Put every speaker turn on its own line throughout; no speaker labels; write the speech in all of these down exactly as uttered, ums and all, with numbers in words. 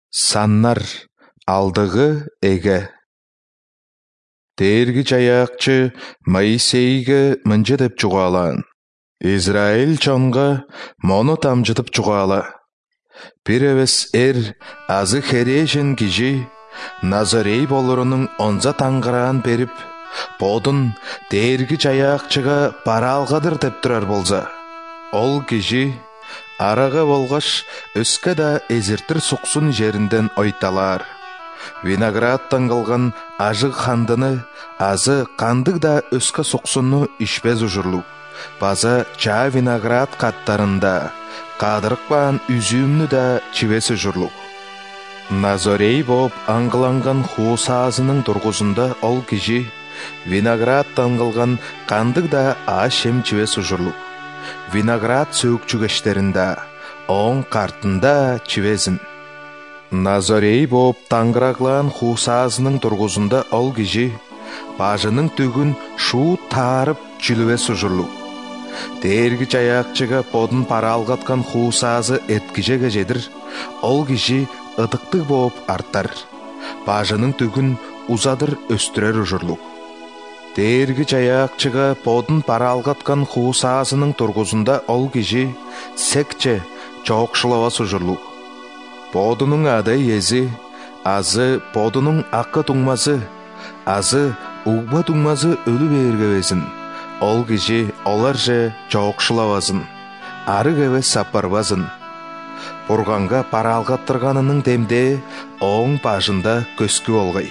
Саннар алдығы эге. Тергі жаяқчы Моисейге мынча деп чуғалан. Израиль чонға мону тамжытып чуғала. Пиревес эр азы хережен кижи Назарей болырының онза таңғыран беріп, бодын тергі жаяқчыға паралғадыр деп тұрар болза. Ол кижи араға болғаш өскі да ezirtir сұқсын жерінден ойталар. Виноград таңғылған ажық қандыны, азы қандық да өскі сұқсыны ішпез ұжырлу. База ча виноград қаттарында, қадырықпан үзімні да чивесі ұжырлу. Назарей боп аңғыланған хуысазының тұрғызында ол кижи виноград таңғылған қандық да ашем чивесі ұжырлу. Виноград сөкчүгештерінде, оң қартында чивезін. Назарей боп таңғырағлан хуысазының тұрғызында ол кижи бажының түгін шу тарып чүлівесі ұжырлу. Тергі жаяқчыға подын паралғатқан хуысазы еткіжеге жедір, ол кижи ыдықтық боп арттар. Бажының түгін узадыр өстірер ұжырлу. Тергі жаяқчыға подын паралғатқан хуысазының тұрғызында ол кижи секче чоқшылавас ұжырлу. Подының адай езі, азы подының ақы тұңмазы, азы уғба тұңмазы өлі бергевезін. Ол кижи олар же чоқшылавазын, ары кеве сапарвазын. Бұрғанға паралғаттырғанының демде оң бажында көскі олғай.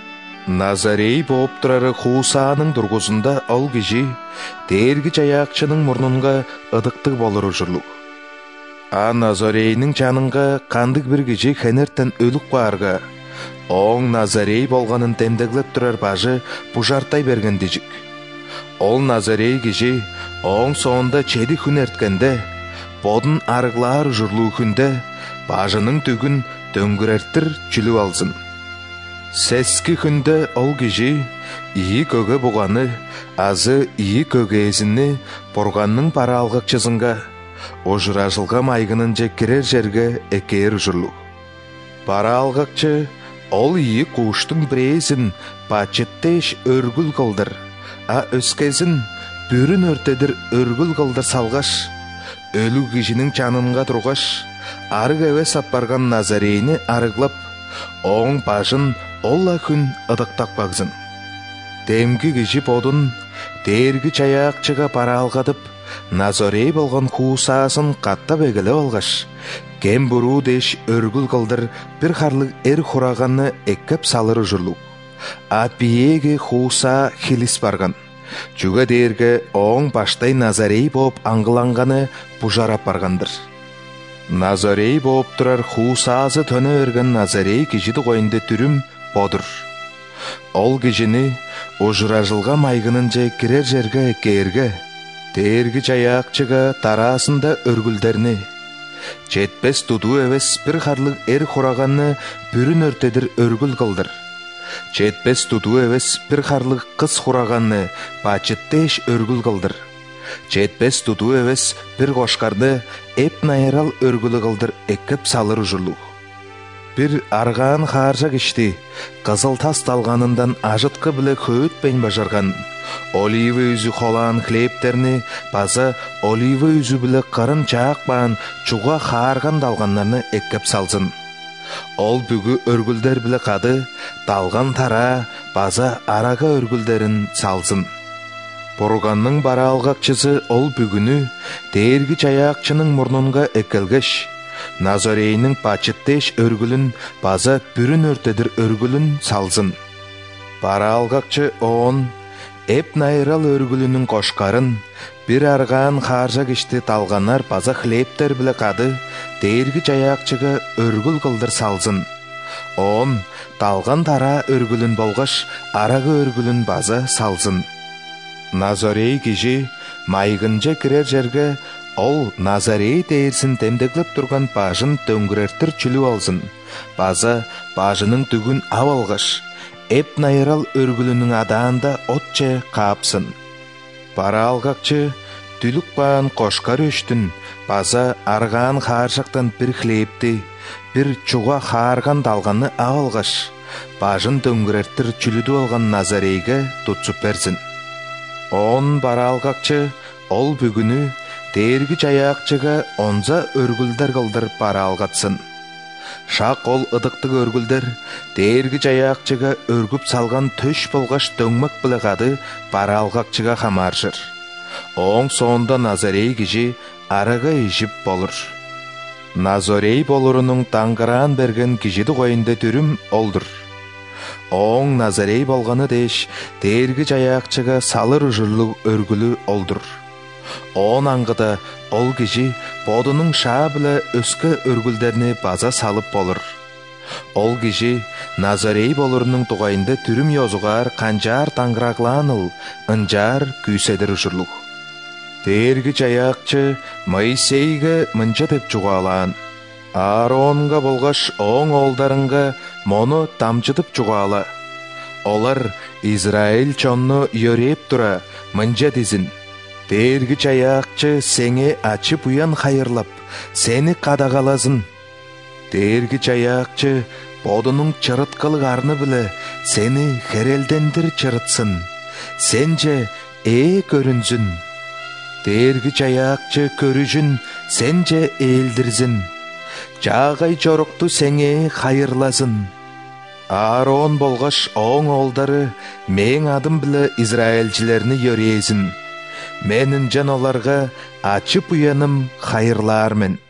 Назарей боп тұрары хуысаның тұрғызында ол кижи тергі жаяқчының мұрнынға ыдықтық болыр ұжырлу. А Назарейнің жанынға қандық бір кижи хенерттен өлік қуарға, оң Назарей болғанын темдеглеп тұрар бажы бұжартай берген дежік. Ол Назарей кижи оң соңында чеді күн ерткенде, бодын арғылар ұжырлу күнде, бажының түгін дөңгірерттір чүлі алзын. Сәскі күнде ол кижи ии көге бұғаны, азы ии көге езіні бұрғанның пара алғақ чызынға, ожыражылға майғының же керер жерге әкер ұжырлу. Пара алғақчы ол ии қуыштың бірезін бачеттеш өргіл қылдыр, а өскезін бүрін өртедір өргіл қылдыр салғаш, өлі кижінің жанынға тұрғаш, арғы әве саппарған Назарейні арығлап, оң бажын олла күн ыдықтақ бағзын. Демгі кижи подын тергі жаяқчыға пара алғадып, Назарей болған хуысасын қатта бегілі олғаш, кем бұру деш өргіл қылдыр бір қарлық әр құрағаны әккіп салыры жүрлу. А биеге хуыса хилис барған. Жүгі дергі оң баштай Назарей боп аңғыланғаны бұжарап барғандыр. Назарей боп тұрар хуысазы төні өрген Назарей кижиді қойынды түрім бодыр. Ол кижіні ожыражылға майғының же керер жерге әкерге, тергі жаяқчыға тарасында өргілдерні, жетпес туду әвес бір қарлық әр құрағаны бүрін өртедір өргіл қылдыр. Жетпес туду әвес бір қарлық қыз құрағаны бачеттеш өргіл қылдыр. Жетпес туду әвес бір қошқарды әп найырал өргілі қылдыр әкіп салыр ұжырлу. Bir арған қаржа кешті, қызыл тас талғанындан ажытқы білі көйтпен бажарған. Оливы үзі қолан хлептерні, базы оливы үзі білі қырын чақпан, чуға қарған далғанларны әккіп салзын. Ол бүгі өргілдер білі қады, далған тара, базы араға өргілдерін салзын. Бұрғанның бара алғақчысы ол бүгіні тергі жаяқчының мұрнынға әкелгеш, Назарейнің пачеттеш өргілін база бүрін өртедір өргілін салзын. Бара алғақчы оғын, әп найырал өргілінің қошқарын, бір арған қаржа кешті талғанар база хлептер білі қады, тергі жаяқчыға өргіл қылдыр салзын. Оғын, талған тара өргілін болғаш, арағы өргілін база салзын. Назарей кижи майғынжа кірер жерге ол Назарей дейірсін темдегліп тұрған бажын дөңгірертір чүлі алзын. База бажының түгін ав алғаш, әп найырал өргілінің адаанда отче қапсын. Бара алғақчы түлік баған қошқар өштін, база арған қаржақтан бір хлепті, bir чуга хаарган далганны алгаш, бажын дөңгөрөттөр чүлүдү алган Назарейге тутсуп берсин. Он бара алгакчы ол бүгүнү дээрги жаякчыга онза өргүлдер кылдырып бара алгатсын. Шак ол ыдыктык өргүлдер дээрги жаякчыга өргүп салган төш болгаш дөңмөк билегады бара алгакчыга хамаршыр. Оң соонда Назарей киши арага ишип болур. Назарей болурунун таңгыраан берген кишиди коюнда түрүм олдур. Оң Назарей болганы деш дээрги жаякчыга салыр ужурлук өргүлү олдур. Он аңгыда ол киши бодунун шаа биле өскө өргүлдерни база салып болур. Ол киши Назарей болурунун тугайында түрүм ёзугар канжаар таңгыраглааныл ынжаар күйседир ужурлук. Дээрги жаякчы Моисейге мынча деп чугаалаан: Ааронга болгаш оң олдарынга мону тамчытып чугаала. Олар Израиль чонну йөреп тура мынча дизин: Дээрги жаякчы сеңе ачып уян хайырлап, сени кадагаласын. Дээрги жаякчы бодунун чырыткылык арны биле сени херелдендир чырытсын. Сенже ээ көрүнсүн. Дээрги жаякчы көрүжүн сенже ээлдирсин. Жагай жорукту сеңе хайырласын. Аарон болгаш оң олдары мен адым биле Израильчилерни йөрөйсүн. Менин жан оларга ачып уяным хайырлаармын.